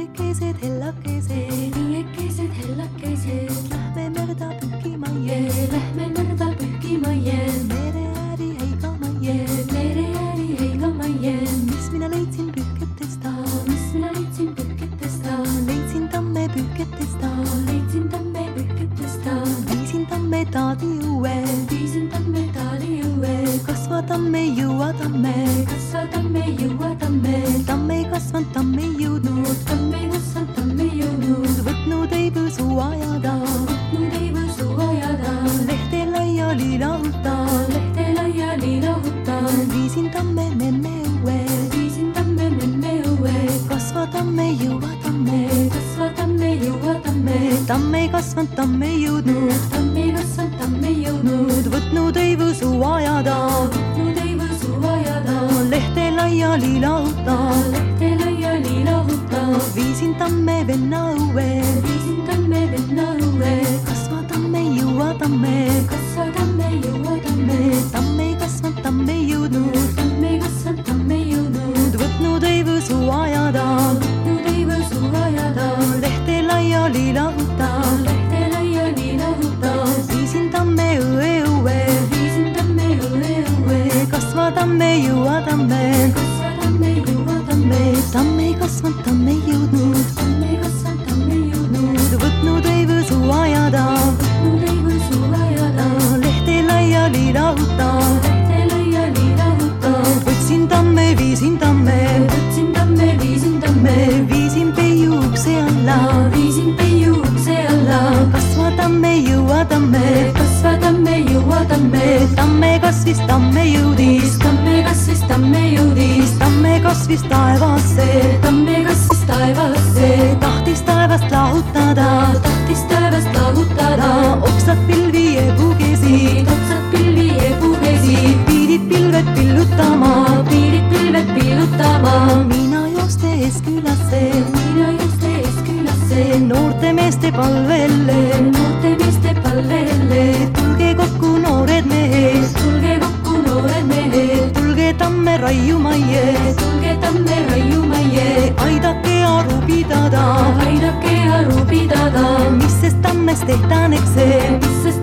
liiekesed, hellakesed, lähme merda pühkima jääl, mere ääri heigama jääl, mis mina leidsin pühketest, leidsin tamme pühketest, viisin tamme taadi õue, kasva tamme, jõua tamme, tamme ei kasvanud, tamme ei jõudnud, võtnud ei võsu ajada, lehte laiali lahuta, viisin tamme memme õue, kasva tamme, jõua tamme, tamme ei kasvanud, tamme ei jõudnud, võtnud ei võsu ajada, lehte laiali lahuta, viisin tamme venna õue, kasva tamme, jõua tamme, tamme ei kasvanud, tamme ei jõudnud, võtnud ei võsu ajada, lehte laiali lahuta, viisin tamme õue, kasva tamme, jõua tamme, tamme ei kasvanud, tamme ei jõudnud, võtnud ei võsu ajada, lehte laiali lahuta, võtsin tamme, viisin peiu ukse alla, kasva tamme, jõua tamme, tamme kasvis, tamme jõudis, tamme kasvis taevasse, tahtis taevast lahutada, oksad pilvi ebukesi, piirid pilved pillutama, mina joostes külasse, noorte meeste palvele, tulge kokku noored mehed, tulge tamme raiuma aidake aru pidada, mis sest tammest tehtaneks see,